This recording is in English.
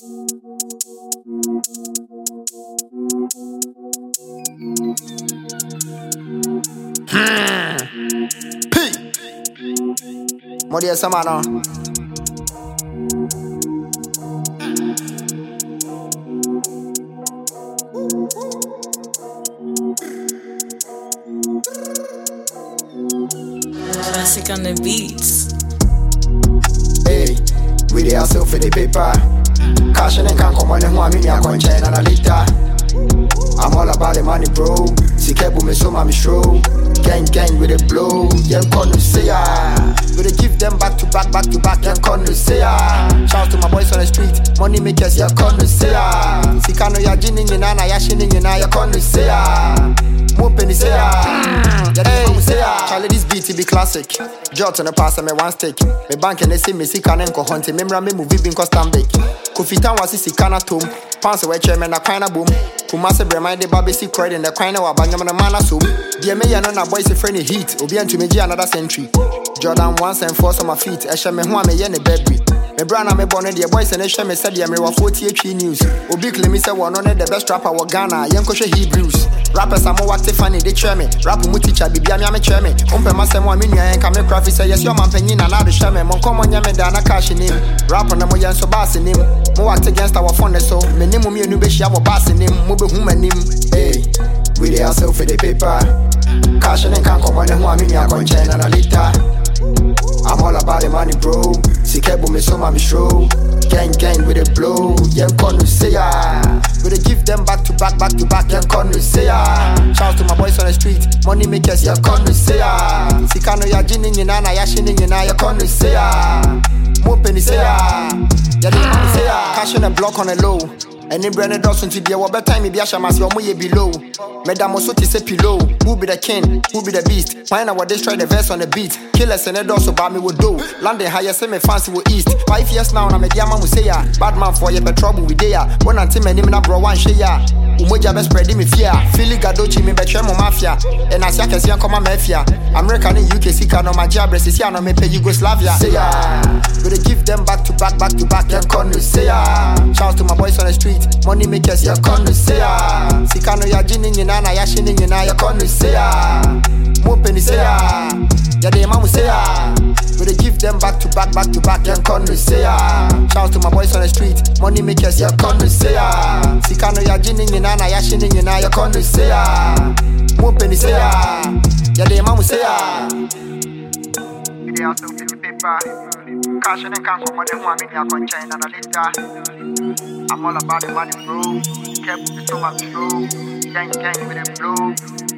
P. Modia Samana. Classic on the beats. Hey, we dey hustle for the paper. Cash and can't come on and want me a conchain and a liter. I'm all about the money, bro. Sikebu me so mami show. Gang with a blow. Young corner say we dey give them back to back. Young corner say shout to my boys on the street. Money makers, young corner say Sikano ya jinin yina na ya shinin yina ya corner say Mopeni say hey say Charlie, this beat be classic. Jot on the pass me one stick. Me bank and they say me sika na nko hunting. Memra me movie bin cost big. Kofitan wasi sika na tom. Pants we chairman na kwina boom. Kumase brema de baby see credit in the kwina wa banyam na mana so. Dear me ya no na boys friend heat. Obi antu me gi another century. Jordan once and force on my feet. Esha me ho a me ye ne baby. Me brana me born the boys and esha me said ya me wa 48 news. Obi claim me say one on the best rapper wa Ghana. Yanko she Hebrews. Rappers are more active funny, they cheer me. Rap mu teacher bibi am ya me cheer me. Umpe masem wa me nua en ka me craft say yes your man penyin na do share me. Mon come on ya me da na cash nim. Rap na mo yan so bass nim. Mo act against our phone so. Me nim me anu be shia wa bass nim. Mo be hu manim. Hey, we dey hustle for the paper. Cash and can't come on and want me a conchain and a liter. I'm all about the money, bro. Sikebu me so mami show. Gang with a blow. Young corner say we dey give them back to back. Young corner say shout to my boys on the street. Money makers, young corner say Sikano ya jinin yina na ya shinin yina ya corner say Mopeni say ya dey mama say cash in a block on a low. And in Brennan Dawson to the over time, maybe I shall mass your way below. Madame so to say pillow. Who be the king? Who be the beast? Find out what they try the verse on the beat. Killers and also by me with do. London higher, say me fancy with east. 5 years now, I'm a dear man who say ya. Bad man for you, but trouble with there. When I'm teaming him, I bro one share. Umoja best spread me fear. Philly Gadochi, me betray my mafia. And as I can see, I'm come mafia. American in UK, Sika no my job, Resisia no me pay Yugoslavia. Say ya. We dey give them back to back. Young corner say ya. Shout to my boys on the street. Money makers, your corner say Sikano ya jinin yina na ya shinin yina ya corner say Mopeni say ya dey mamu say we dey give them back to back. Young corner say shout to my boys on the street. Money makers, your corner say Sikano ya jinin yina na ya shinin yina ya corner say Mopeni say ya dey mamu say we dey hustle for the paper. Cash and can't come on and want me a conchain and a liter. I'm all about the money, bro. Kept me so much show. Gang with a blow.